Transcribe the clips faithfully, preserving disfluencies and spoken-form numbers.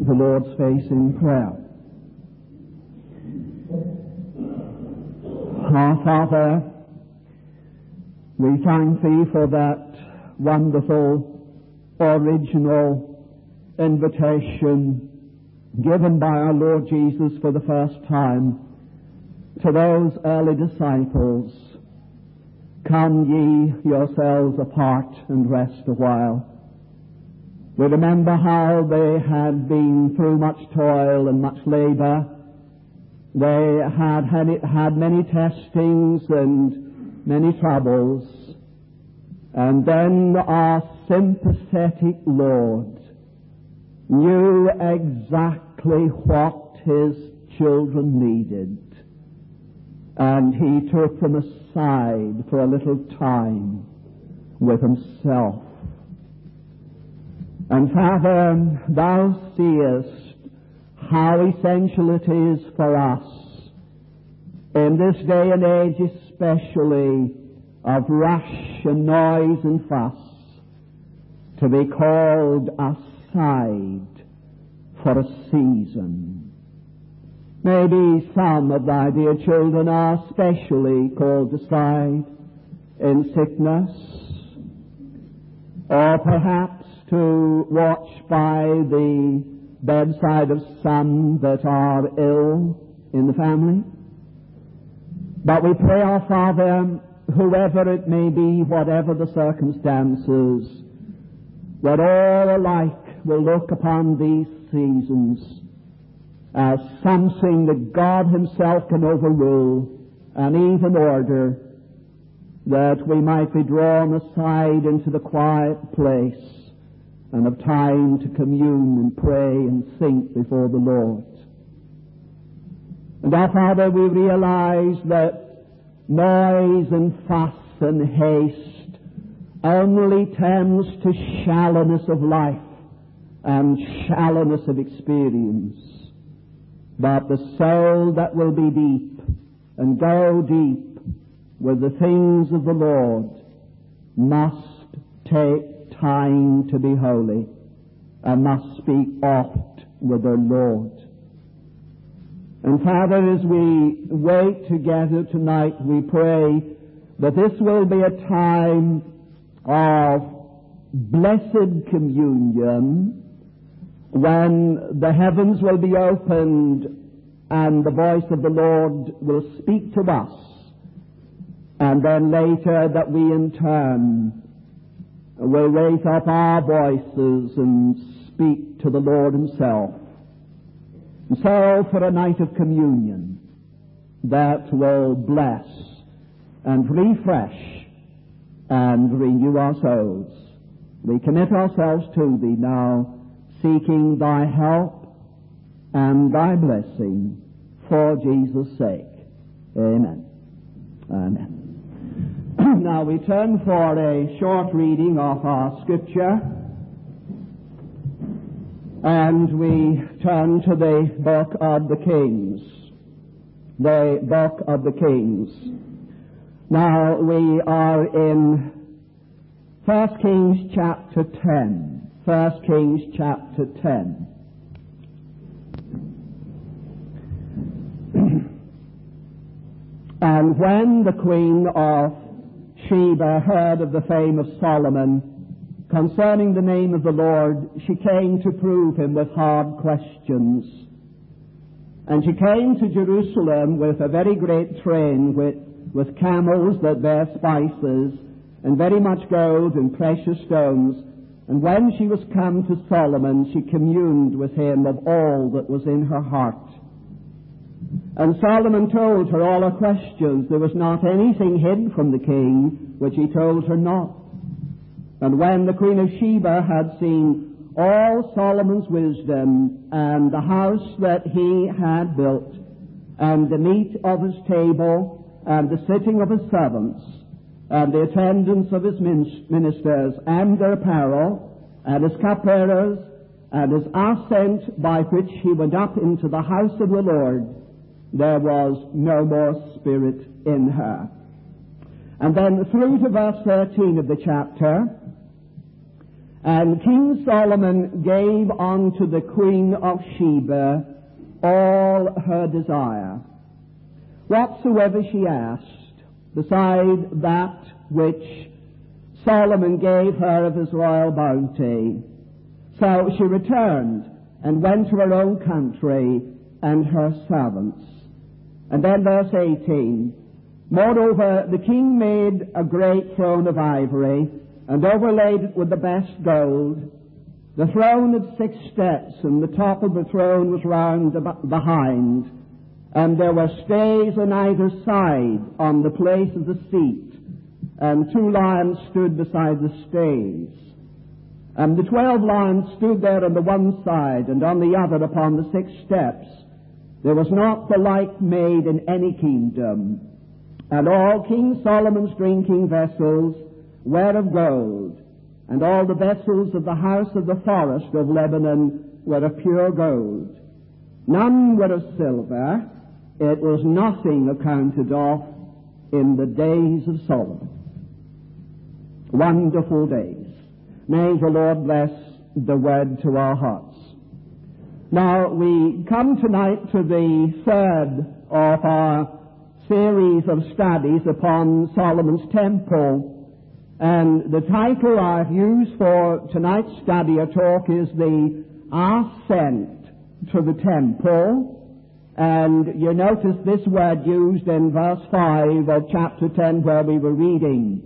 the Lord's face in prayer. Our Father, we thank Thee for that wonderful, original invitation given by our Lord Jesus for the first time to those early disciples. Come ye yourselves apart and rest a while. We remember how they had been through much toil and much labor. They had had, it, had many testings and many troubles. And then our sympathetic Lord knew exactly what His children needed. And He took them aside for a little time with Himself. And Father, Thou seest how essential it is for us, in this day and age especially, of rush and noise and fuss, to be called aside for a season. Maybe some of Thy dear children are specially called aside in sickness, or perhaps to watch by the bedside of some that are ill in the family. But we pray, our Father, whoever it may be, whatever the circumstances, that all alike will look upon these seasons as something that God Himself can overrule and even order, that we might be drawn aside into the quiet place and have time to commune and pray and think before the Lord. And our Father, we realize that noise and fuss and haste only tends to shallowness of life and shallowness of experience. But the soul that will be deep and go deep with the things of the Lord must take time to be holy and must speak oft with their Lord. And Father, as we wait together tonight, we pray that this will be a time of blessed communion, when the heavens will be opened and the voice of the Lord will speak to us, and then later that we in turn will raise up our voices and speak to the Lord Himself. And so for a night of communion that will bless and refresh and renew our souls, we commit ourselves to Thee now, seeking Thy help and Thy blessing for Jesus' sake. Amen. Amen. Now we turn for a short reading of our Scripture, and we turn to the book of the Kings. The book of the Kings. Now we are in First Kings chapter ten. First Kings chapter ten. And when the queen of Sheba heard of the fame of Solomon concerning the name of the Lord, she came to prove him with hard questions. And she came to Jerusalem with a very great train, with, with camels that bear spices, and very much gold and precious stones. And when she was come to Solomon, she communed with him of all that was in her heart. And Solomon told her all her questions. There was not anything hid from the king which he told her not. And when the queen of Sheba had seen all Solomon's wisdom, and the house that he had built, and the meat of his table, and the sitting of his servants, and the attendance of his ministers, and their apparel, and his cupbearers, and his ascent by which he went up into the house of the Lord, there was no more spirit in her. And then through to verse thirteen of the chapter, And King Solomon gave unto the Queen of Sheba all her desire, whatsoever she asked, beside that which Solomon gave her of his royal bounty. So she returned and went to her own country and her servants. And then verse eighteen, moreover, the king made a great throne of ivory, and overlaid it with the best gold. The throne had six steps, and the top of the throne was round behind, and there were stays on either side on the place of the seat, and two lions stood beside the stays. And the twelve lions stood there on the one side, and on the other upon the six steps. There was not the like made in any kingdom. And all King Solomon's drinking vessels were of gold, and all the vessels of the house of the forest of Lebanon were of pure gold. None were of silver. It was nothing accounted of in the days of Solomon. Wonderful days. May the Lord bless the word to our hearts. Now, we come tonight to the third of our series of studies upon Solomon's temple. And the title I've used for tonight's study or talk is the Ascent to the Temple. And you notice this word used in verse five of chapter ten where we were reading.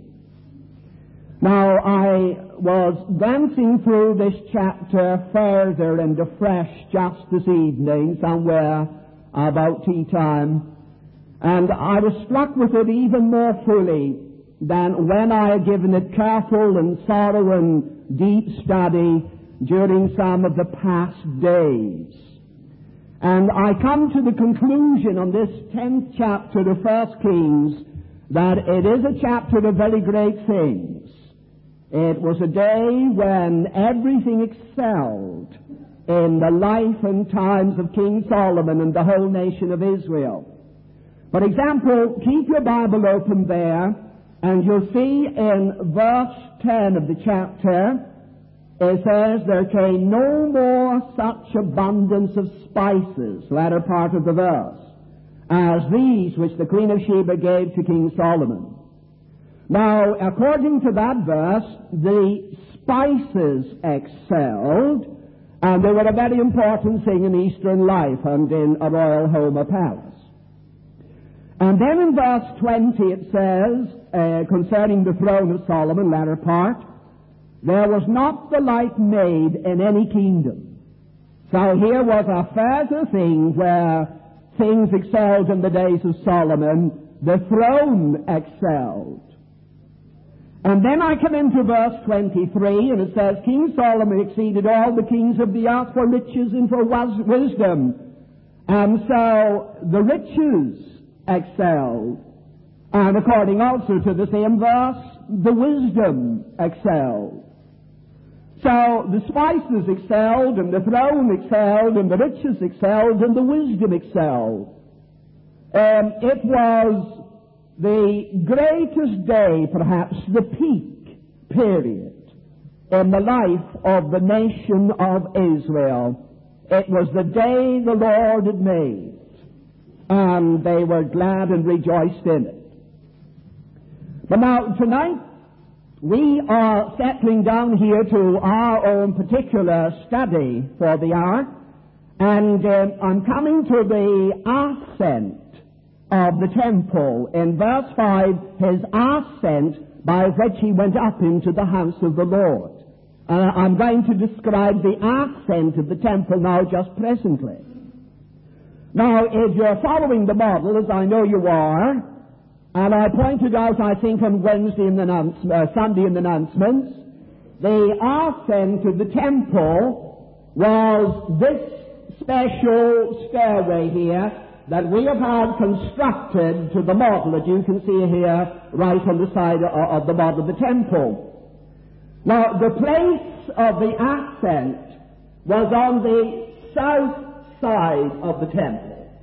Now, I was glancing through this chapter further and afresh just this evening, somewhere about tea time, and I was struck with it even more fully than when I had given it careful and thorough and deep study during some of the past days. And I come to the conclusion on this tenth chapter of First Kings that it is a chapter of very great things. It was a day when everything excelled in the life and times of King Solomon and the whole nation of Israel. For example, keep your Bible open there, and you'll see in verse ten of the chapter, it says, there came no more such abundance of spices, latter part of the verse, as these which the Queen of Sheba gave to King Solomon. Now, according to that verse, the spices excelled, and they were a very important thing in Eastern life and in a royal home or palace. And then in verse twenty it says, uh, concerning the throne of Solomon, latter part, there was not the like made in any kingdom. So here was a further thing where things excelled in the days of Solomon. The throne excelled. And then I come into verse twenty-three, and it says, King Solomon exceeded all the kings of the earth for riches and for wisdom. And so the riches excelled. And according also to the same verse, the wisdom excelled. So the spices excelled, and the throne excelled, and the riches excelled, and the wisdom excelled. Um, it was the greatest day, perhaps the peak period in the life of the nation of Israel. It was the day the Lord had made, and they were glad and rejoiced in it. But now, tonight, we are settling down here to our own particular study for the hour, and uh, I'm coming to the ascent of the temple. In verse five, his ascent by which he went up into the house of the Lord. Uh, I'm going to describe the ascent of the temple now just presently. Now, if you're following the model, as I know you are, and I pointed out, I think, on Wednesday in the announce- uh, Sunday in the announcements, the ascent of the temple was this special stairway here that we have had constructed to the model that you can see here right on the side of the model of the temple. Now, the place of the ascent was on the south side of the temple,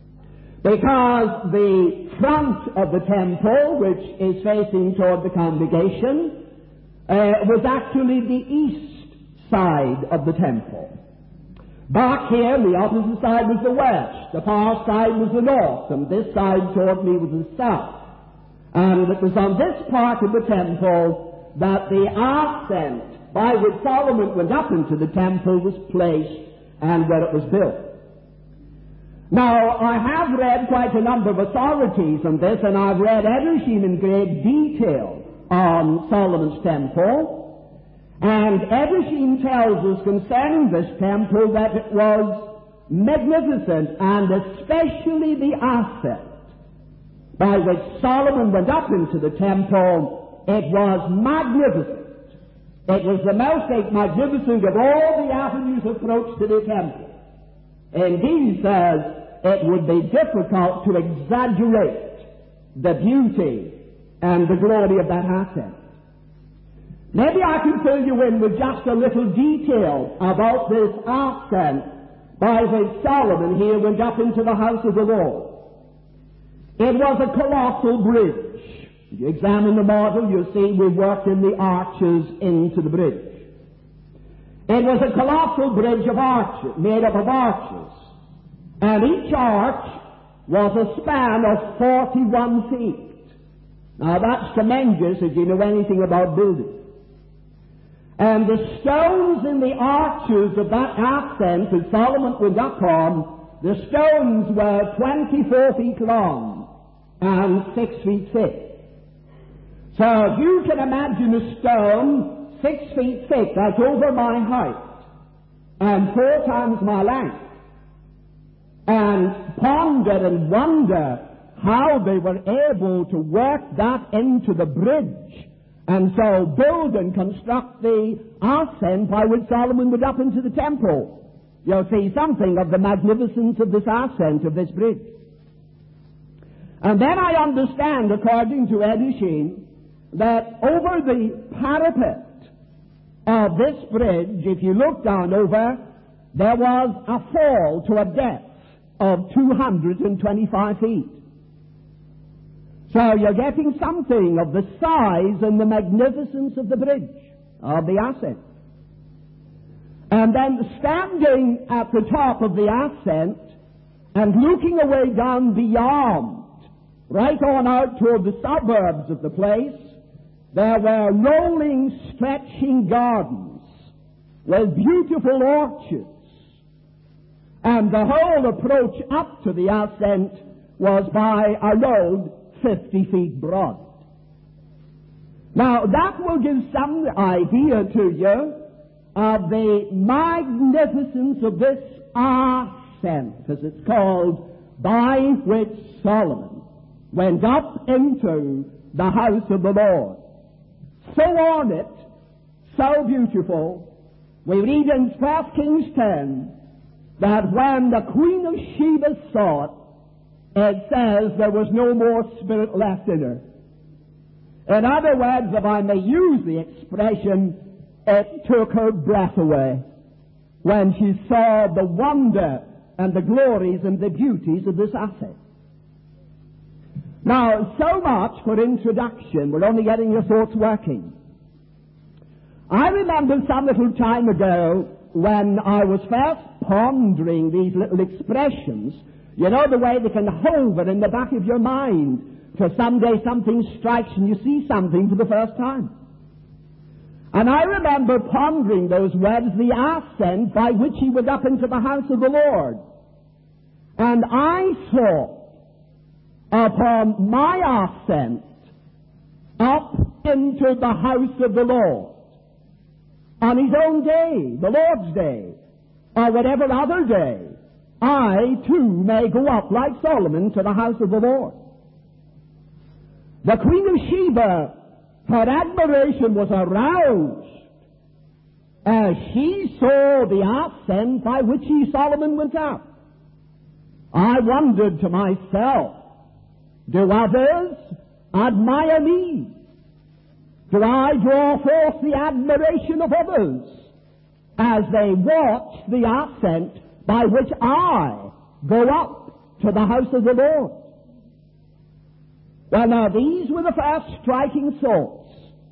because the front of the temple, which is facing toward the congregation, uh, was actually the east side of the temple. Back here, the opposite side was the west, the far side was the north, and this side toward me was the south. And it was on this part of the temple that the ascent by which Solomon went up into the temple was placed and where it was built. Now, I have read quite a number of authorities on this, and I've read Edersheim in great detail on Solomon's temple. And Edersheim tells us concerning this temple that it was magnificent, and especially the ascent by which Solomon went up into the temple, it was magnificent. It was the most magnificent of all the avenues of approach to the temple. Indeed, he says, it would be difficult to exaggerate the beauty and the glory of that ascent. Maybe I can fill you in with just a little detail about this ascent by which Solomon here went up into the house of the Lord. It was a colossal bridge. If you examine the model, you'll see we worked in the arches into the bridge. It was a colossal bridge of arches, made up of arches. And each arch was a span of forty-one feet. Now that's tremendous if you know anything about building. And the stones in the arches of that ascent that Solomon went up on, the stones were twenty-four feet long and six feet thick. So if you can imagine a stone six feet thick, that's over my height, and four times my length, and ponder and wonder how they were able to work that into the bridge, and so build and construct the ascent by which Solomon went up into the temple. You'll see something of the magnificence of this ascent of this bridge. And then I understand, according to Edersheim, that over the parapet of this bridge, if you look down over, there was a fall to a depth of two hundred twenty-five feet. So you're getting something of the size and the magnificence of the bridge, of the ascent. And then standing at the top of the ascent and looking away down beyond, right on out toward the suburbs of the place, there were rolling, stretching gardens with beautiful orchards. And the whole approach up to the ascent was by a road fifty feet broad. Now, that will give some idea to you of the magnificence of this ascent, as it's called, by which Solomon went up into the house of the Lord. So on it, so beautiful, we read in First Kings ten that when the Queen of Sheba saw it, it says there was no more spirit left in her. In other words, if I may use the expression, it took her breath away when she saw the wonder and the glories and the beauties of this asset. Now, so much for introduction. We're only getting your thoughts working. I remember some little time ago when I was first pondering these little expressions. You know the way they can hover in the back of your mind till someday something strikes and you see something for the first time. And I remember pondering those words, the ascent by which he went up into the house of the Lord. And I saw upon my ascent up into the house of the Lord on his own day, the Lord's day, or whatever other day, I too may go up like Solomon to the house of the Lord. The Queen of Sheba, her admiration was aroused as she saw the ascent by which he, Solomon, went up. I wondered to myself, do others admire me? Do I draw forth the admiration of others as they watch the ascent by which I go up to the house of the Lord? Well, now, these were the first striking thoughts.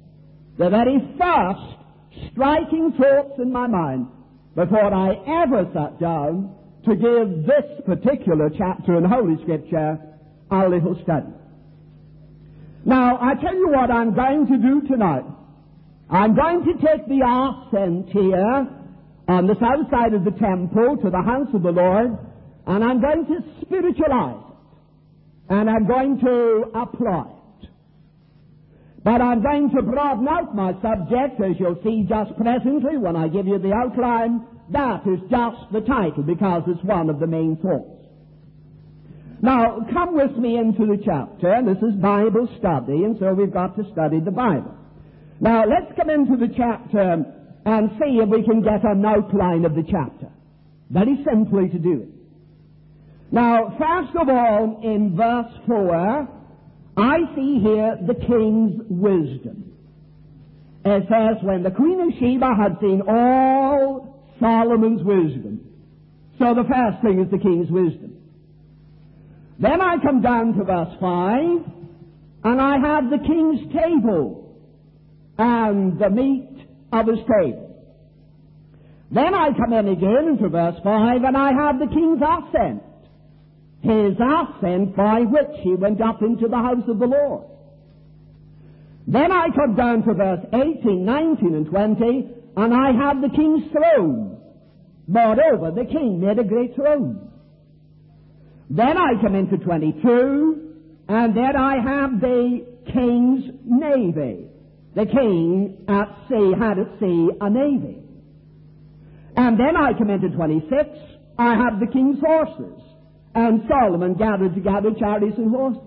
the very first striking thoughts in my mind before I ever sat down to give this particular chapter in Holy Scripture a little study. Now, I tell you what I'm going to do tonight. I'm going to take the ascent here on the south side of the temple to the house of the Lord, and I'm going to spiritualize it, and I'm going to apply it. But I'm going to broaden out my subject, as you'll see just presently when I give you the outline. That is just the title, because it's one of the main thoughts. Now, come with me into the chapter. This is Bible study, and so we've got to study the Bible. Now, let's come into the chapter and see if we can get an outline of the chapter. Very simply to do it. Now, first of all, in verse four, I see here the king's wisdom. It says, when the Queen of Sheba had seen all Solomon's wisdom. So the first thing is the king's wisdom. Then I come down to verse five, and I have the king's table and the meat of his table. Then I come in again into verse five, and I have the king's ascent, his ascent by which he went up into the house of the Lord. Then I come down to verse eighteen, nineteen, and twenty, and I have the king's throne. Moreover, the king made a great throne. Then I come into twenty-two, and then I have the king's navy. The king at sea had at sea a navy. And then I come into twenty-six, I have the king's horses, and Solomon gathered together chariots and horses.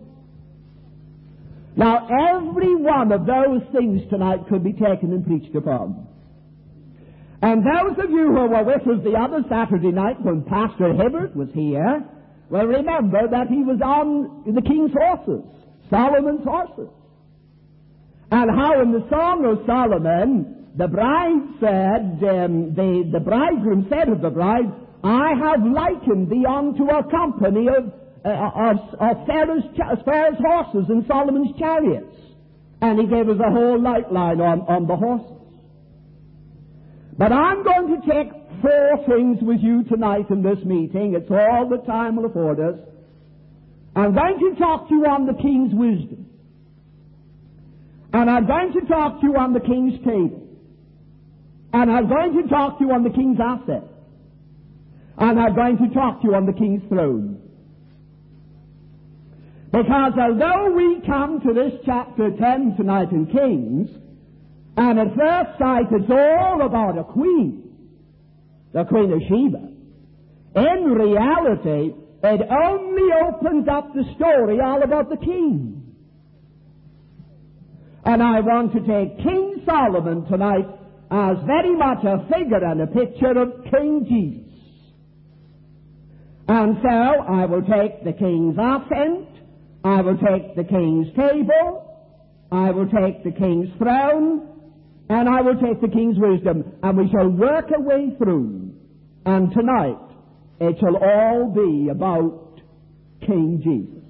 Now, every one of those things tonight could be taken and preached upon. And those of you who were with us the other Saturday night when Pastor Hibbert was here, well, remember that he was on the king's horses, Solomon's horses. And how in the Song of Solomon, the bride said, um, the, the bridegroom said of the bride, I have likened thee unto a company of, uh, of, of Pharaoh's, Pharaoh's horses and Solomon's chariots. And he gave us a whole outline on, on the horses. But I'm going to take four things with you tonight in this meeting. It's all the time will afford us. I'm going to talk to you on the king's wisdom. And I'm going to talk to you on the king's table. And I'm going to talk to you on the king's asset. And I'm going to talk to you on the king's throne. Because although we come to this chapter ten tonight in Kings, and at first sight it's all about a queen, the Queen of Sheba, in reality it only opens up the story all about the king. And I want to take King Solomon tonight as very much a figure and a picture of King Jesus. And so I will take the king's ascent, I will take the king's table, I will take the king's throne, and I will take the king's wisdom, and we shall work our way through. And tonight it shall all be about King Jesus.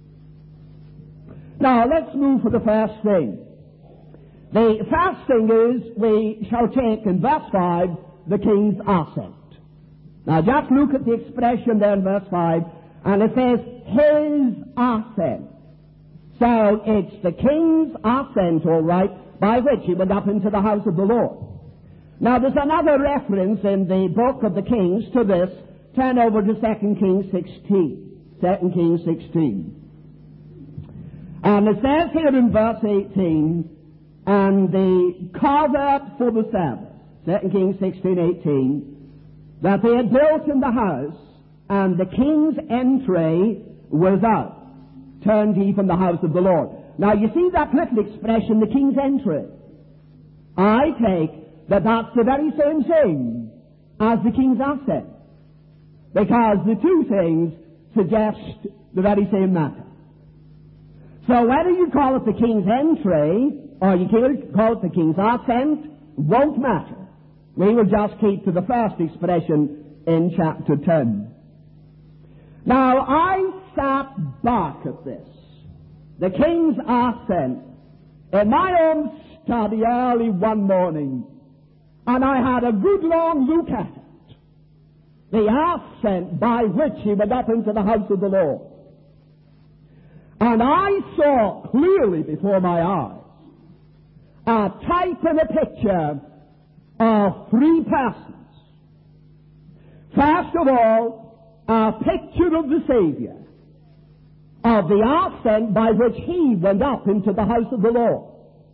Now let's move for the first thing. The first thing is we shall take in verse five the king's ascent. Now just look at the expression there in verse five, and it says his ascent. So it's the king's ascent, all right, by which he went up into the house of the Lord. Now there's another reference in the book of the Kings to this. Turn over to Second Kings sixteen. Second Kings sixteen. And it says here in verse eighteen, and the covert for the Sabbath, Second Kings sixteen eighteen, that they had built in the house, and the king's entry was out. Turned he from the house of the Lord. Now you see that little expression, the king's entry. I take that that's the very same thing as the king's ascent, because the two things suggest the very same matter. So whether you call it the king's entry or you call it the king's ascent, won't matter. We will just keep to the first expression in chapter ten. Now I sat back at this, the king's ascent, in my own study early one morning, and I had a good long look at it. The ascent by which he went up into the house of the Lord. And I saw clearly before my eyes a type and a picture of three persons. First of all, a picture of the Savior, of the ascent by which he went up into the house of the Lord.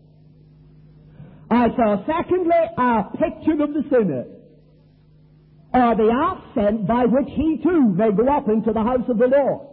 I saw, secondly, a picture of the sinner, or the ascent by which he too may go up into the house of the Lord.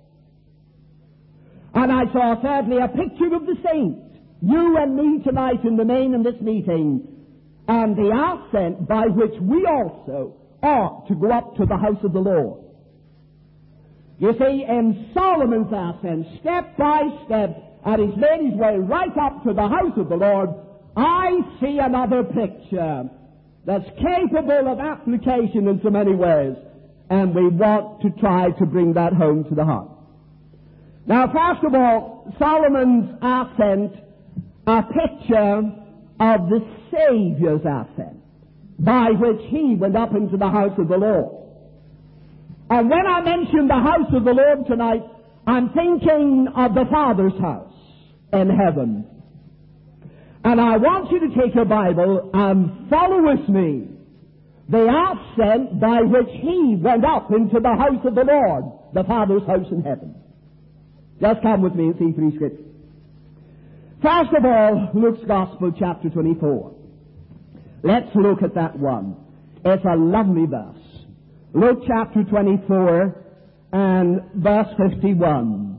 And I saw, thirdly, a picture of the saint, you and me tonight in the main in this meeting, and the ascent by which we also ought to go up to the house of the Lord. You see, in Solomon's ascent, step by step, and he's made his way right up to the house of the Lord, I see another picture that's capable of application in so many ways, and we want to try to bring that home to the heart. Now, first of all, Solomon's ascent, a picture of the Savior's ascent, by which he went up into the house of the Lord. And when I mention the house of the Lord tonight, I'm thinking of the Father's house in heaven. And I want you to take your Bible and follow with me the ascent by which he went up into the house of the Lord, the Father's house in heaven. Just come with me and see three scriptures. First of all, Luke's Gospel, chapter twenty-four. Let's look at that one. It's a lovely verse. Luke chapter twenty-four and verse fifty-one.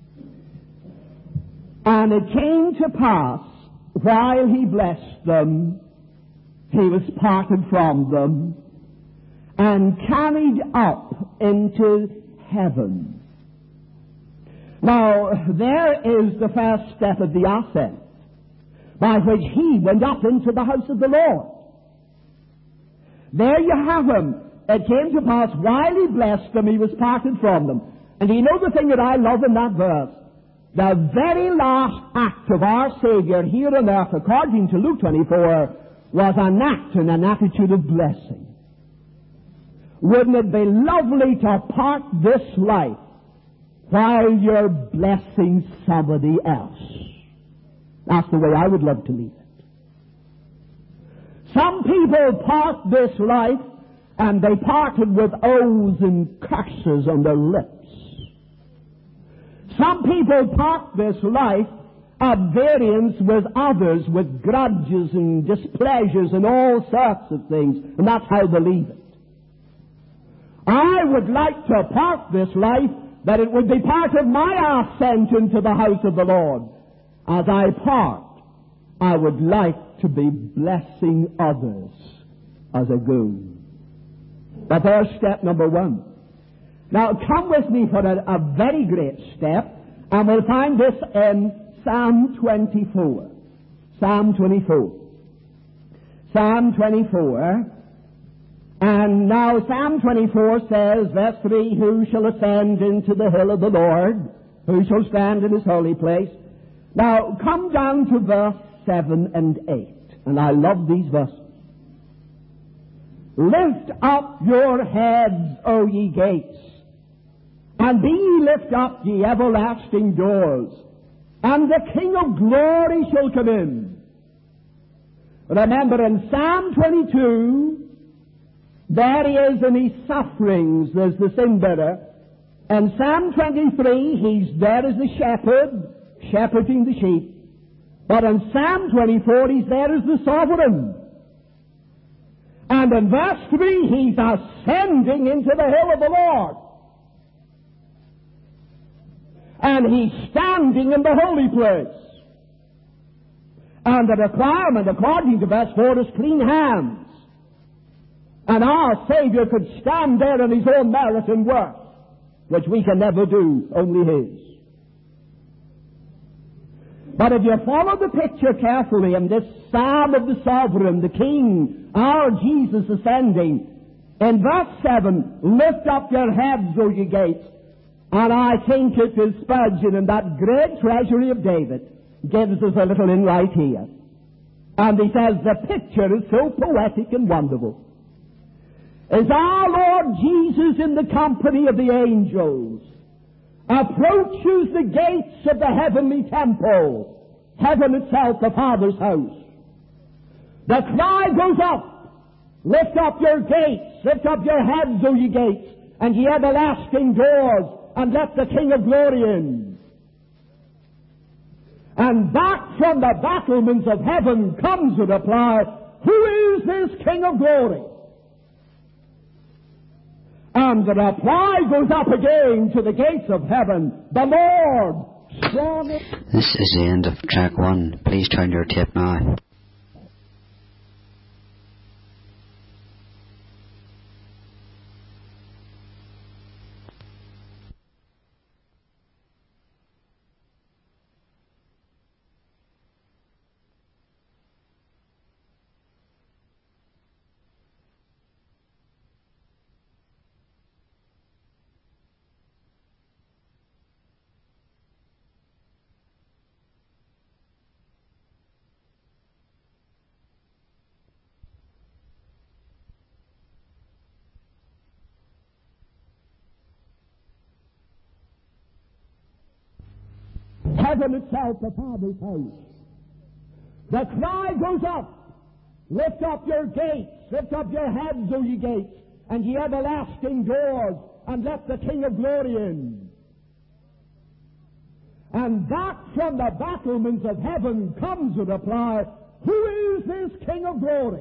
And it came to pass, while he blessed them, he was parted from them and carried up into heaven. Now, there is the first step of the ascent, by which he went up into the house of the Lord. There you have him. It came to pass, while he blessed them, he was parted from them. And you know the thing that I love in that verse? The very last act of our Savior here on earth, according to Luke twenty-four, was an act and an attitude of blessing. Wouldn't it be lovely to part this life while you're blessing somebody else? That's the way I would love to leave it. Some people part this life and they parted with oaths and curses on their lips. Some people part this life at variance with others, with grudges and displeasures and all sorts of things, and that's how they leave it. I would like to part this life that it would be part of my ascent into the house of the Lord. As I part, I would like to be blessing others as I go. But there's step number one. Now come with me for a, a very great step, and we'll find this in Psalm twenty-four. Psalm twenty-four. Psalm twenty-four. And now Psalm twenty-four says, verse three, who shall ascend into the hill of the Lord? Who shall stand in his holy place? Now come down to verse seven and eight. And I love these verses. Lift up your heads, O ye gates, and be ye lift up, ye everlasting doors, and the King of glory shall come in. Remember, in Psalm twenty-two, there he is in his sufferings, there's the sin bearer. In Psalm twenty-three, he's there as the shepherd, shepherding the sheep. But in Psalm twenty-four, he's there as the sovereign. And in verse three, he's ascending into the hill of the Lord. And he's standing in the holy place. And the requirement, according to verse four, is clean hands. And our Savior could stand there in his own merit and work, which we can never do, only his. But if you follow the picture carefully in this Psalm of the Sovereign, the King, our Jesus ascending, in verse seven, lift up your heads, O ye gates. And I think it is Spurgeon in that great treasury of David gives us a little insight here. And he says the picture is so poetic and wonderful. As our Lord Jesus in the company of the angels approaches the gates of the heavenly temple, heaven itself, the Father's house, the cry goes up, lift up your gates, lift up your heads, O ye gates, and ye everlasting doors, and let the King of glory in. And back from the battlements of heaven comes the reply, who is this King of glory? And the reply goes up again to the gates of heaven, the Lord, strong. This is the end of track one. Please turn your tape now. Heaven itself, the Father's house. The cry goes up, lift up your gates, lift up your heads, O ye gates, and ye everlasting doors, and let the King of glory in. And back from the battlements of heaven comes the reply, who is this King of glory?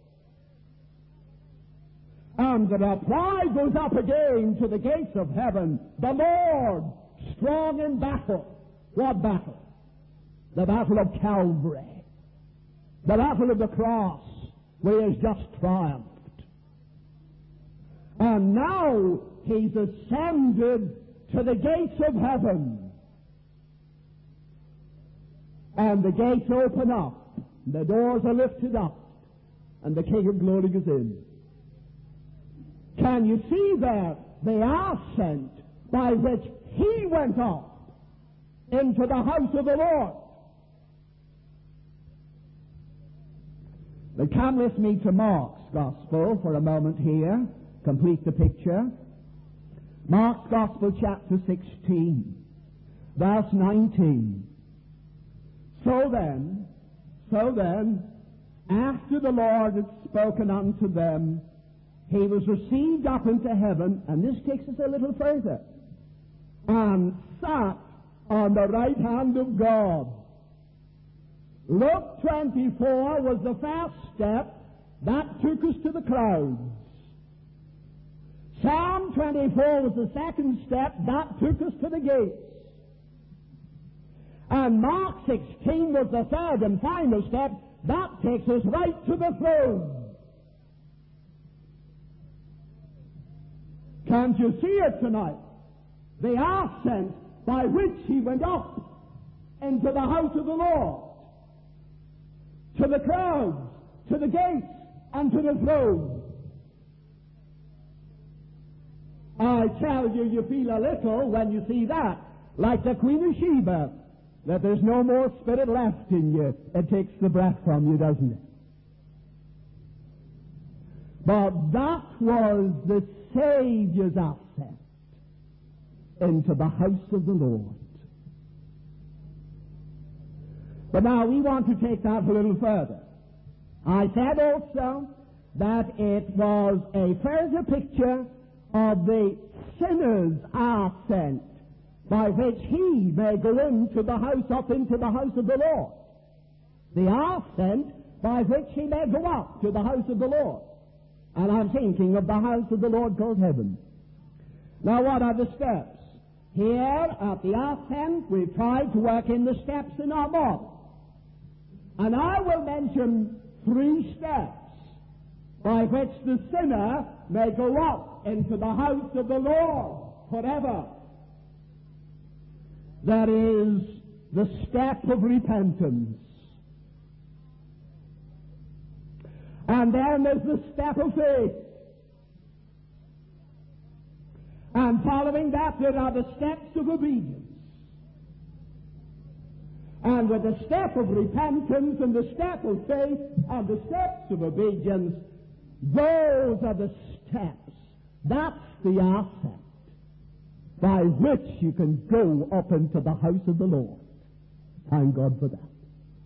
And the reply goes up again to the gates of heaven, the Lord, strong in battle. What battle? The battle of Calvary. The battle of the cross, where he has just triumphed. And now he's ascended to the gates of heaven. And the gates open up, the doors are lifted up, and the King of glory goes in. Can you see there the ascent by which he went up into the house of the Lord? Now come with me to Mark's Gospel for a moment here, complete the picture. Mark's Gospel, chapter sixteen, verse nineteen. So then, so then, after the Lord had spoken unto them, he was received up into heaven, and this takes us a little further, and sat on the right hand of God. Luke twenty-four was the first step that took us to the clouds. Psalm twenty-four was the second step that took us to the gates. And Mark sixteen was the third and final step that takes us right to the throne. Can't you see it tonight? The ascent by which he went up into the house of the Lord, to the crowds, to the gates, and to the throne. I tell you, you feel a little when you see that, like the Queen of Sheba, that there's no more spirit left in you. It takes the breath from you, doesn't it? But that was the Savior's ascent into the house of the Lord. But now we want to take that a little further. I said also that it was a further picture of the sinner's ascent by which he may go into the house, up into the house of the Lord. The ascent by which he may go up to the house of the Lord. And I'm thinking of the house of the Lord called heaven. Now what are the steps? Here at the ascent we've tried to work in the steps in our model. And I will mention three steps by which the sinner may go up into the house of the Lord forever. That is the step of repentance. And then there's the step of faith. And following that, there are the steps of obedience. And with the step of repentance and the step of faith and the steps of obedience, those are the steps. That's the ascent by which you can go up into the house of the Lord. Thank God for that.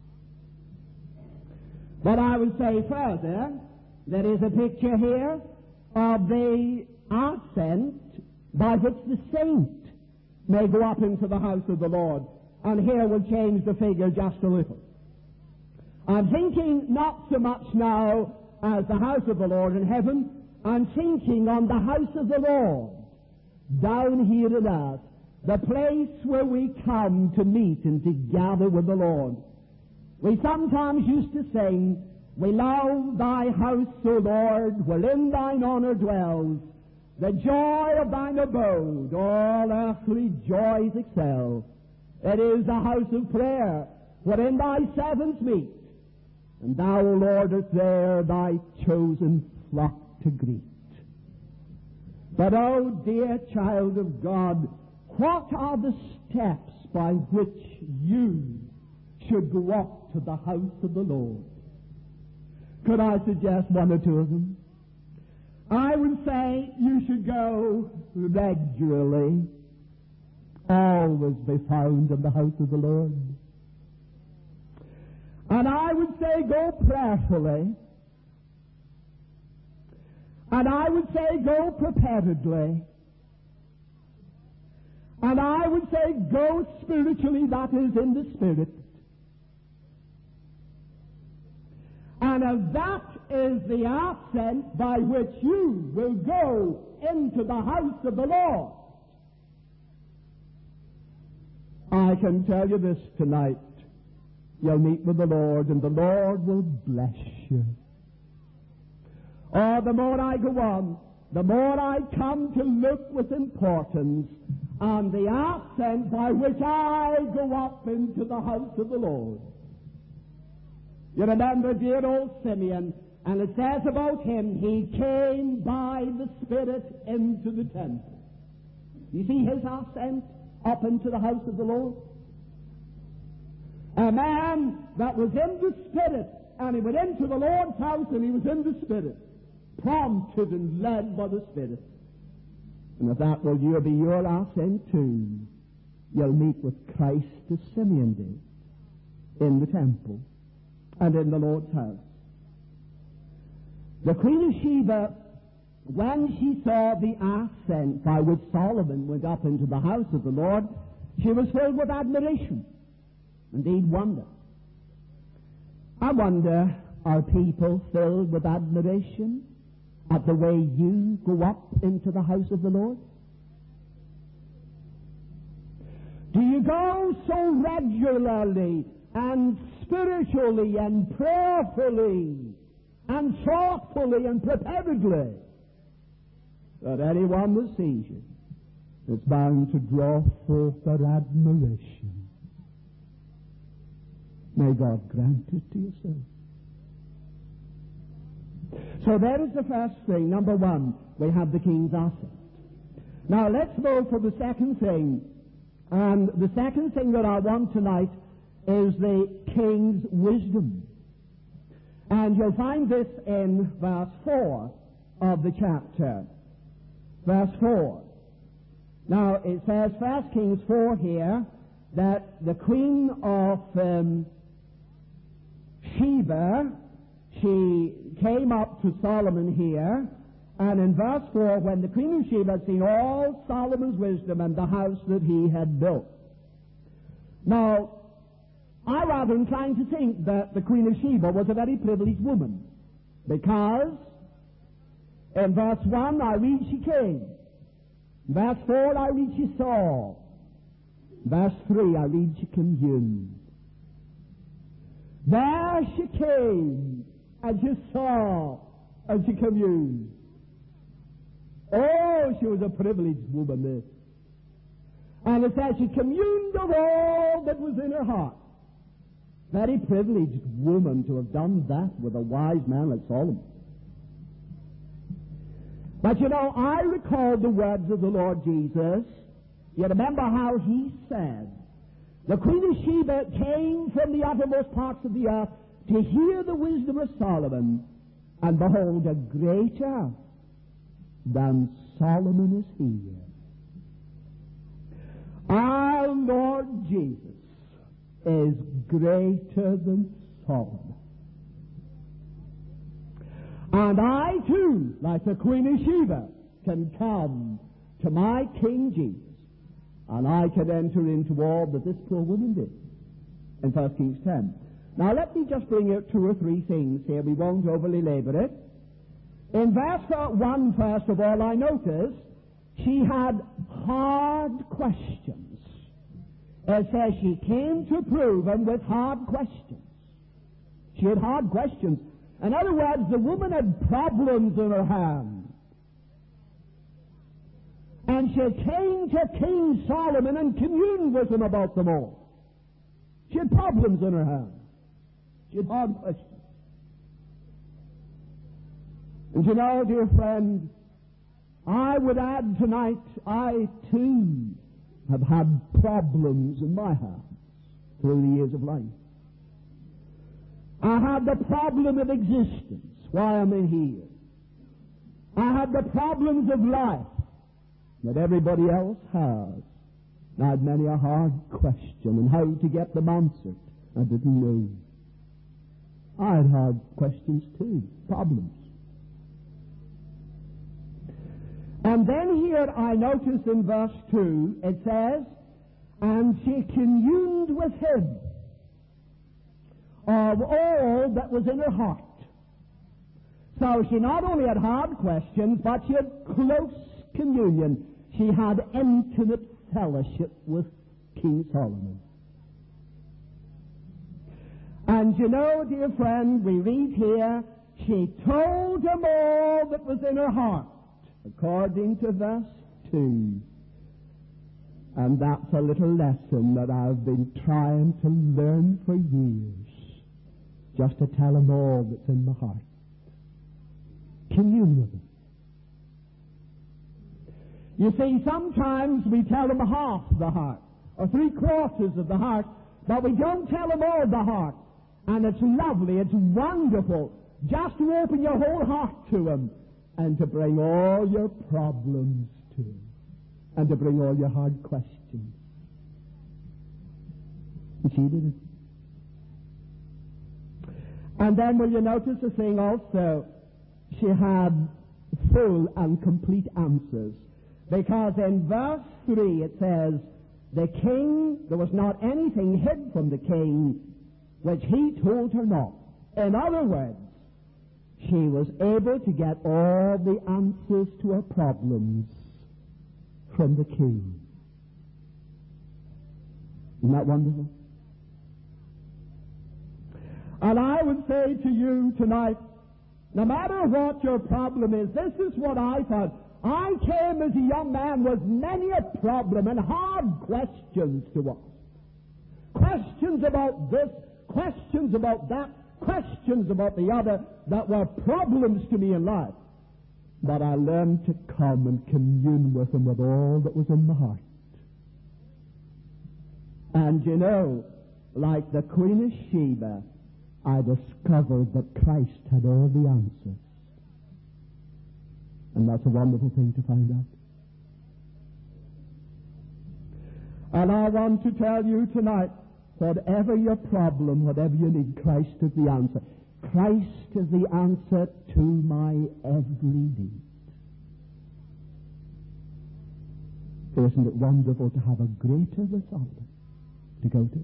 But I would say further, there is a picture here of the ascent by which the saint may go up into the house of the Lord. And here we'll change the figure just a little. I'm thinking not so much now as the house of the Lord in heaven. I'm thinking on the house of the Lord down here on earth, the place where we come to meet and to gather with the Lord. We sometimes used to sing, "We love thy house, O Lord, wherein thine honor dwells. The joy of thine abode, all earthly joys excel. It is a house of prayer, wherein thy servants meet, and thou, O Lord, art there thy chosen flock to greet." But, oh dear child of God, what are the steps by which you should go up to the house of the Lord? Could I suggest one or two of them? I would say you should go regularly, always be found in the house of the Lord. And I would say go prayerfully. And I would say go preparedly. And I would say go spiritually, that is, in the Spirit. And if that is the ascent by which you will go into the house of the Lord, I can tell you this tonight. You'll meet with the Lord, and the Lord will bless you. Oh, the more I go on, the more I come to look with importance on the ascent by which I go up into the house of the Lord. You remember dear old Simeon, and it says about him, he came by the Spirit into the temple. You see his ascent up into the house of the Lord? A man that was in the Spirit, and he went into the Lord's house, and he was in the Spirit, prompted and led by the Spirit. And if that will you be your ascent too, you'll meet with Christ as Simeon did, in the temple and in the Lord's house. The Queen of Sheba, when she saw the ascent by which Solomon went up into the house of the Lord, she was filled with admiration, indeed wonder. I wonder, are people filled with admiration at the way you go up into the house of the Lord? Do you go so regularly and spiritually and prayerfully and thoughtfully and preparedly that anyone that sees you is bound to draw forth their admiration? May God grant it to you so. So that is the first thing. Number one, we have the king's ascent. Now let's move to the second thing. And the second thing that I want tonight is the king's wisdom. And you'll find this in verse four of the chapter. Verse four. Now it says, First Kings four here, that the queen of um, Sheba, she came up to Solomon here, and in verse four, when the queen of Sheba had seen all Solomon's wisdom and the house that he had built. Now, I rather incline to think that the queen of Sheba was a very privileged woman, because in verse one I read she came, in verse four I read she saw, in verse three I read she communed. There she came, and she saw, and she communed. Oh, she was a privileged woman, this. And it says she communed of all that was in her heart. Very privileged woman to have done that with a wise man like Solomon. But you know, I recall the words of the Lord Jesus. You remember how he said The Queen of Sheba came from the uttermost parts of the earth to hear the wisdom of Solomon, and behold, a greater than Solomon is here. Our Lord Jesus is greater than Solomon. And I too, like the Queen of Sheba, can come to my King Jesus, and I can enter into all that this poor woman did in First Kings ten. Now let me just bring out two or three things here. We won't overly labor it. In verse one, first of all, I notice she had hard questions. It says she came to prove him with hard questions. She had hard questions. In other words, the woman had problems in her hand. And she came to King Solomon and communed with him about them all. She had problems in her hand. She had hard questions. And you know, dear friend, I would add tonight, I too have had problems in my house through the years of life. I had the problem of existence, why am I here? I had the problems of life that everybody else has. I had many a hard question and how to get them answered. I didn't know. I had hard questions too, problems. And then here I notice in verse two, it says, and she communed with him of all that was in her heart. So she not only had hard questions, but she had close communion. She had intimate fellowship with King Solomon. And you know, dear friend, we read here, she told him all that was in her heart, according to verse two. And that's a little lesson that I've been trying to learn for years, just to tell him all that's in my heart. Commune with him. You see, sometimes we tell him half the heart, or three quarters of the heart, but we don't tell him all the heart. And it's lovely, it's wonderful, just to open your whole heart to him, and to bring all your problems to him, and to bring all your hard questions. And she did it. And then will you notice a thing also? She had full and complete answers. Because in verse three it says, the king, there was not anything hid from the king which he told her not. In other words, she was able to get all the answers to her problems from the king. Isn't that wonderful? And I would say to you tonight, no matter what your problem is, this is what I found. I came as a young man with many a problem and hard questions to ask. Questions about this, questions about that, questions about the other that were problems to me in life. But I learned to come and commune with him with all that was in my heart. And you know, like the Queen of Sheba, I discovered that Christ had all the answers. And that's a wonderful thing to find out. And I want to tell you tonight, whatever your problem, whatever you need, Christ is the answer. Christ is the answer to my every need. Isn't it wonderful to have a greater result to go to?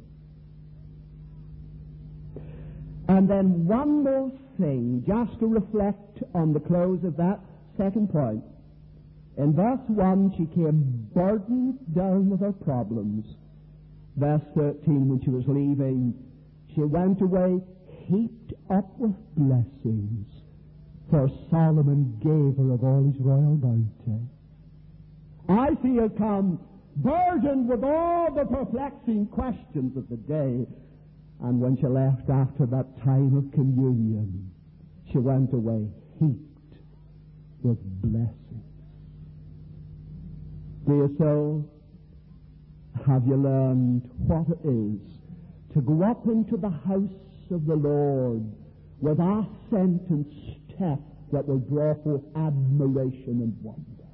And then one more thing, just to reflect on the close of that second point. In verse one, she came burdened down with her problems. Verse thirteen, when she was leaving, she went away heaped up with blessings, for Solomon gave her of all his royal bounty. I see her come burdened with all the perplexing questions of the day. And when she left after that time of communion, she went away heaped with blessings. Dear soul, Have you learned what it is to go up into the house of the Lord with ascent and step that will draw forth admiration and wonder?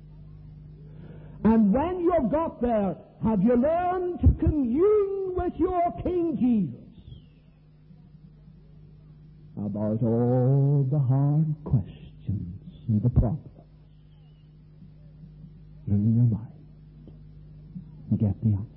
And when you've got there, have you learned to commune with your King Jesus about all the hard questions and the problems in your mind and get the answers?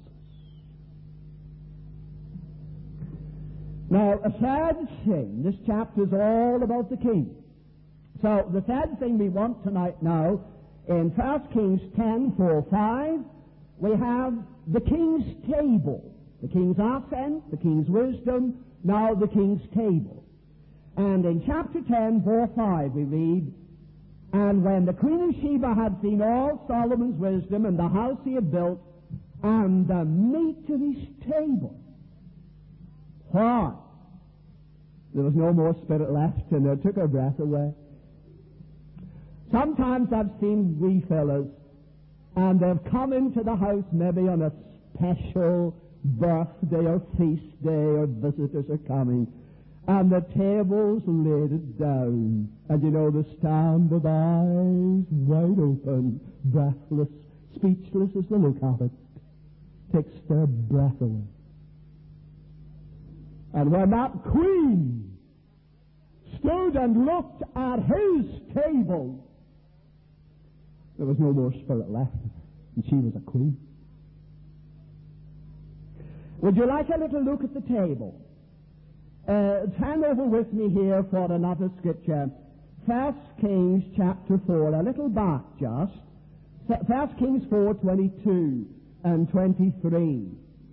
Now, a sad thing, this chapter is all about the king. So, the sad thing we want tonight now, in First Kings ten, four, five, we have the king's table. The king's ascent, the king's wisdom, now the king's table. And in chapter ten, four, five, we read, "And when the Queen of Sheba had seen all Solomon's wisdom and the house he had built, and the meat of his table." Why? There was no more spirit left, and it took her breath away. Sometimes I've seen wee fellas, and they've come into the house maybe on a special birthday or feast day, or visitors are coming, and the table's laid it down, and you know, they stand with eyes wide open, breathless, speechless as they look at it. Takes their breath away. And when that queen stood and looked at his table, there was no more spirit left, and she was a queen. Would you like a little look at the table? Uh, turn over with me here for another scripture. First Kings chapter four, a little back just. First Kings four, twenty-two and twenty-three.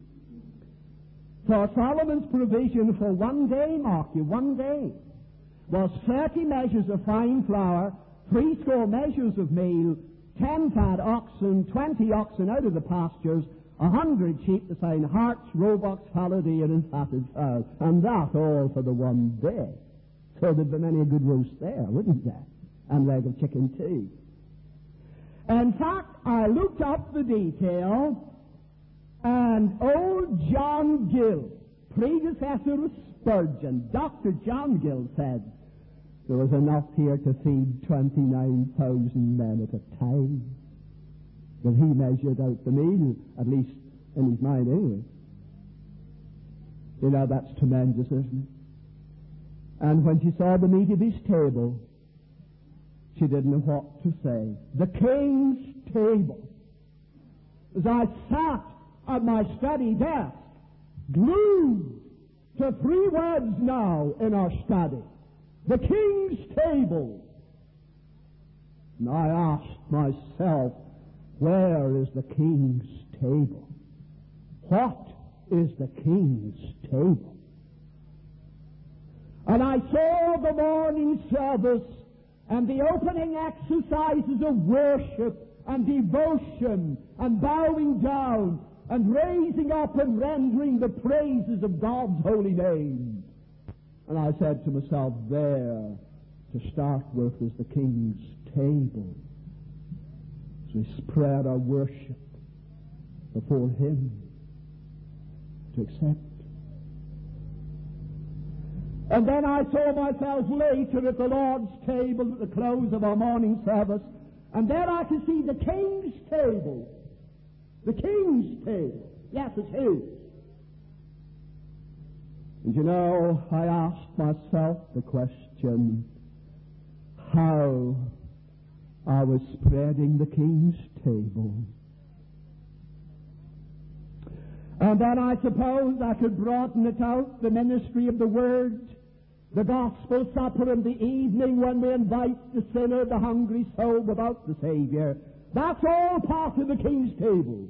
For Solomon's provision for one day, mark you, one day, was thirty measures of fine flour, three score measures of meal, ten fat oxen, twenty oxen out of the pastures, a hundred sheep, the same harts, roebucks, fallow-deer, and fatted fowl. And that all for the one day. So there'd be many a good roast there, wouldn't there? And leg of chicken too. In fact, I looked up the detail, and old John Gill, predecessor of Spurgeon, Doctor John Gill said, there was enough here to feed twenty-nine thousand men at a time. Because he measured out the meal, at least in his mind anyway. You know, that's tremendous, isn't it? And when she saw the meat of his table, she didn't know what to say. The king's table. As I sat at my study desk, glued to three words now in our study. The king's table. And I asked myself, where is the king's table? What is the king's table? And I saw the morning service and the opening exercises of worship and devotion and bowing down and raising up and rendering the praises of God's holy name. And I said to myself, there, to start with, is the king's table. So we spread our worship before him to accept. And then I saw myself later at the Lord's table at the close of our morning service, and there I could see the king's table. The king's table. Yes, it's his. And you know, I asked myself the question, how I was spreading the king's table. And then I suppose I could broaden it out, the ministry of the Word, the gospel supper in the evening when we invite the sinner, the hungry soul without the Savior. That's all part of the king's table.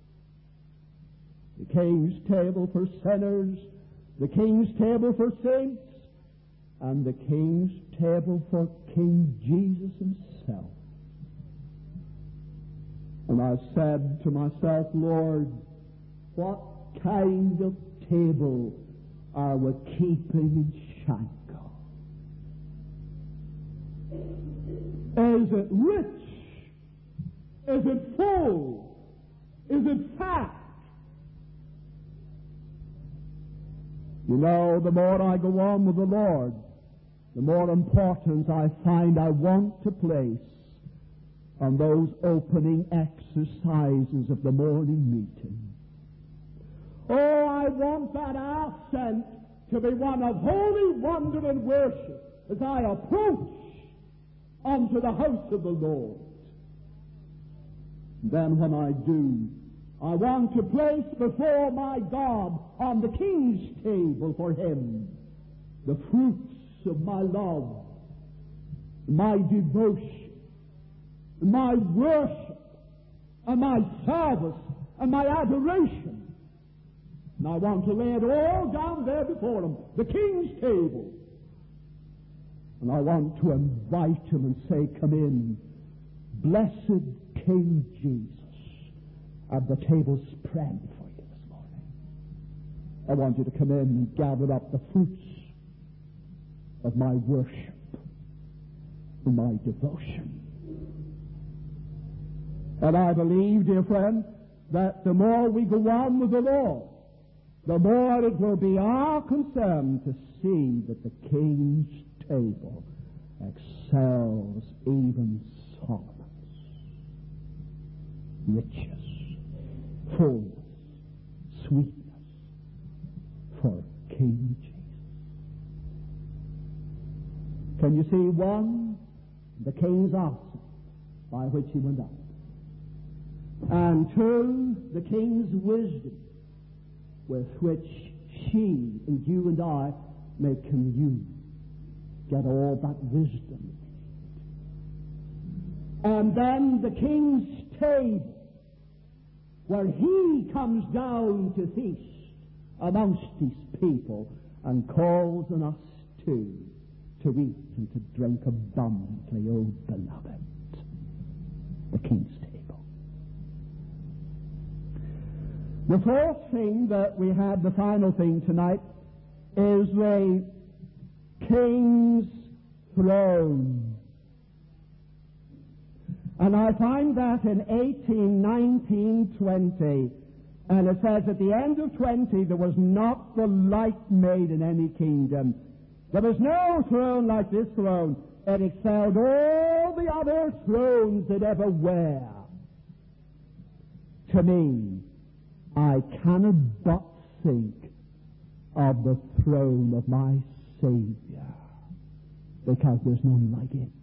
The king's table for sinners, the king's table for saints, and the king's table for King Jesus himself. And I said to myself, Lord, what kind of table are we keeping in Shankill? Is it rich? Is it full? Is it fat? You know, the more I go on with the Lord, the more importance I find I want to place on those opening exercises of the morning meeting. Oh, I want that ascent to be one of holy wonder and worship as I approach unto the house of the Lord. Then when I do, I want to place before my God on the King's table for Him the fruits of my love, my devotion, my worship, and my service, and my adoration. And I want to lay it all down there before Him, the King's table. And I want to invite Him and say, come in, blessed King Jesus. And the table's spread for you this morning. I want you to come in and gather up the fruits of my worship and my devotion. And I believe, dear friend, that the more we go on with the Lord, the more it will be our concern to see that the King's table excels even Solomon's riches, fullness, sweetness for King Jesus. Can you see? One, the King's oxen by which He went up. And two, the King's wisdom with which she and you and I may commune, get all that wisdom. And then the King's table, where He comes down to feast amongst His people and calls on us too to eat and to drink abundantly, O beloved, the King's table. The fourth thing that we had, the final thing tonight, is the King's throne. And I find that in eighteen, nineteen, twenty, and it says at the end of twenty, there was not the like made in any kingdom. There was no throne like this throne. It excelled all the other thrones that ever were. To me, I cannot but think of the throne of my Savior, because there's none like it.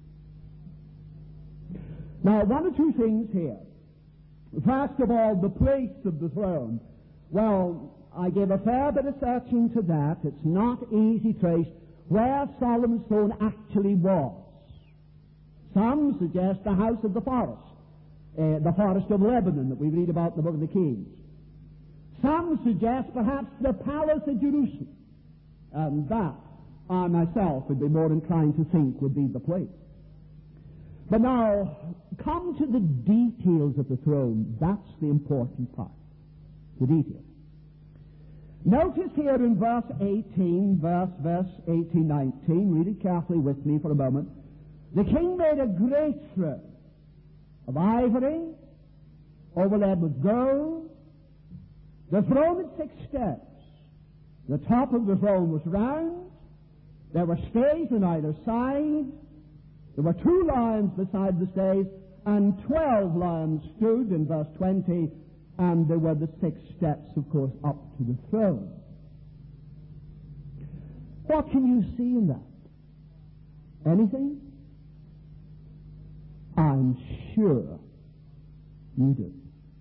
Now, one or two things here. First of all, the place of the throne. Well, I gave a fair bit of searching to that. It's not easy to trace where Solomon's throne actually was. Some suggest the house of the forest, uh, the forest of Lebanon that we read about in the book of the Kings. Some suggest perhaps the palace of Jerusalem. And that, I myself would be more inclined to think would be the place. But now, come to the details of the throne. That's the important part. The details. Notice here in verse eighteen, verse, verse eighteen, nineteen, read it carefully with me for a moment. The king made a great throne of ivory, overlaid with gold. The throne had six steps. The top of the throne was round. There were stays on either side. There were two lions beside the stays, and twelve lions stood in verse twenty, and there were the six steps, of course, up to the throne. What can you see in that? Anything? I'm sure you do.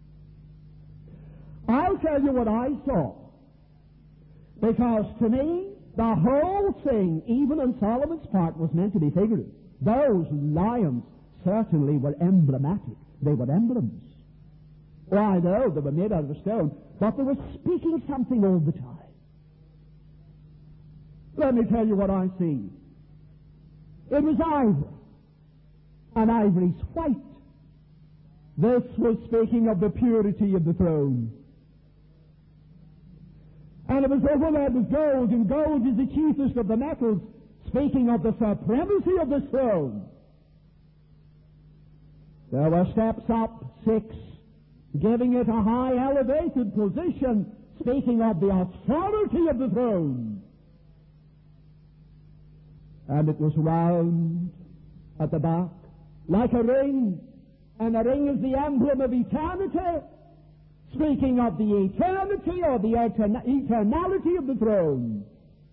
I'll tell you what I saw, because to me, the whole thing, even on Solomon's part, was meant to be figurative. Those lions certainly were emblematic. They were emblems. Well, I know they were made out of stone, but they were speaking something all the time. Let me tell you what I see. It was ivory, and ivory's white. This was speaking of the purity of the throne. And it was overlaid with gold, and gold is the chiefest of the metals, speaking of the supremacy of the throne. There were steps up, six, giving it a high elevated position, speaking of the authority of the throne. And it was round at the back, like a ring, and a ring is the emblem of eternity, speaking of the eternity or the etern- eternality of the throne.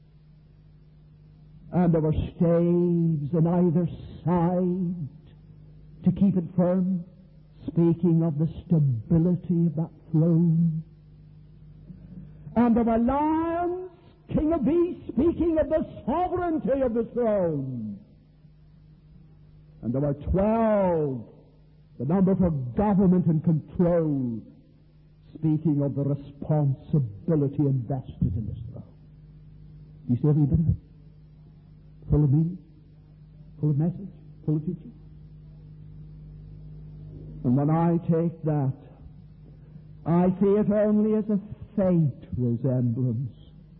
And there were staves on either side to keep it firm, speaking of the stability of that throne. And there were lions, king of beasts, speaking of the sovereignty of the throne. And there were twelve, the number for government and control, speaking of the responsibility invested in this throne. You see every bit of it? Full of meaning, full of message, full of teaching. And when I take that, I see it only as a faint resemblance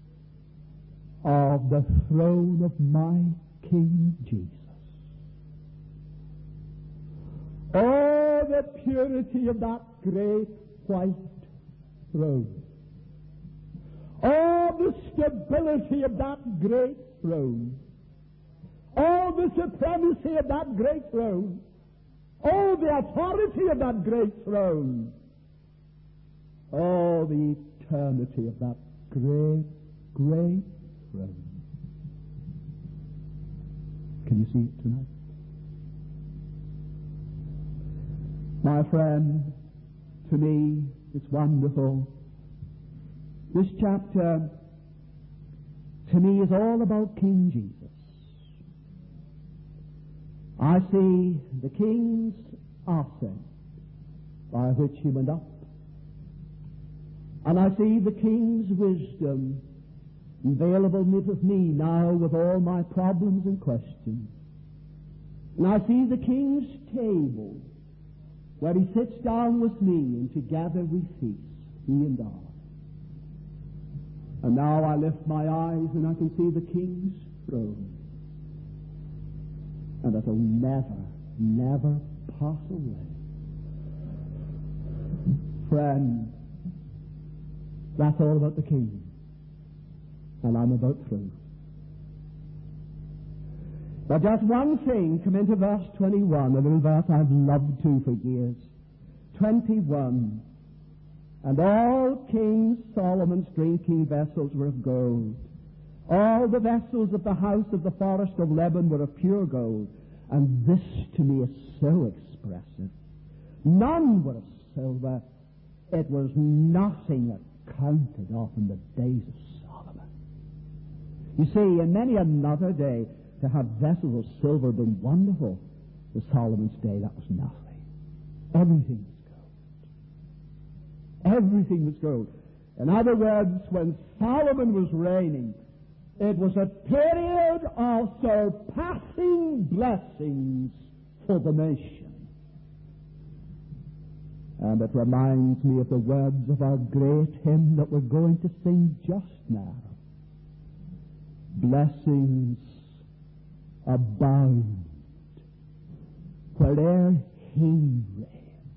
of the throne of my King Jesus. Oh, the purity of that great white throne. Oh, the stability of that great throne. Oh, the supremacy of that great throne. Oh, the authority of that great throne. Oh, the eternity of that great, great throne. Can you see it tonight? My friend, to me, it's wonderful. This chapter, to me, is all about King Jesus. I see the King's ascent by which he went up. And I see the King's wisdom available with me now with all my problems and questions. And I see the King's table where he sits down with me and together we feast, he and I. And now I lift my eyes and I can see the King's throne. And it'll never, never pass away. Friend, that's all about the King. And I'm about through. But just one thing, come into verse twenty-one, a little verse I've loved to for years. twenty-one. And all King Solomon's drinking vessels were of gold. All the vessels of the house of the forest of Lebanon were of pure gold. And this to me is so expressive. None were of silver. It was nothing accounted of in the days of Solomon. You see, in many another day, to have vessels of silver been wonderful. In Solomon's day, that was nothing. Everything was gold. Everything was gold. In other words, when Solomon was reigning, it was a period of surpassing blessings for the nation. And it reminds me of the words of our great hymn that we're going to sing just now. Blessings abound where'er he reigns.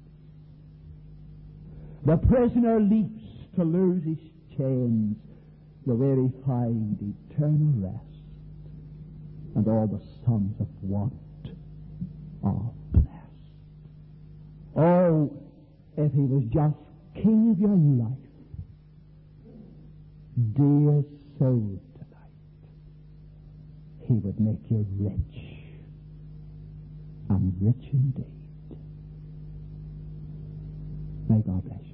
The prisoner leaps to loose his chains, the weary find eternal rest, and all the sons of want are blessed. Oh, if he was just king of your life, dear soul tonight, he would make you rich, and rich indeed. May God bless you.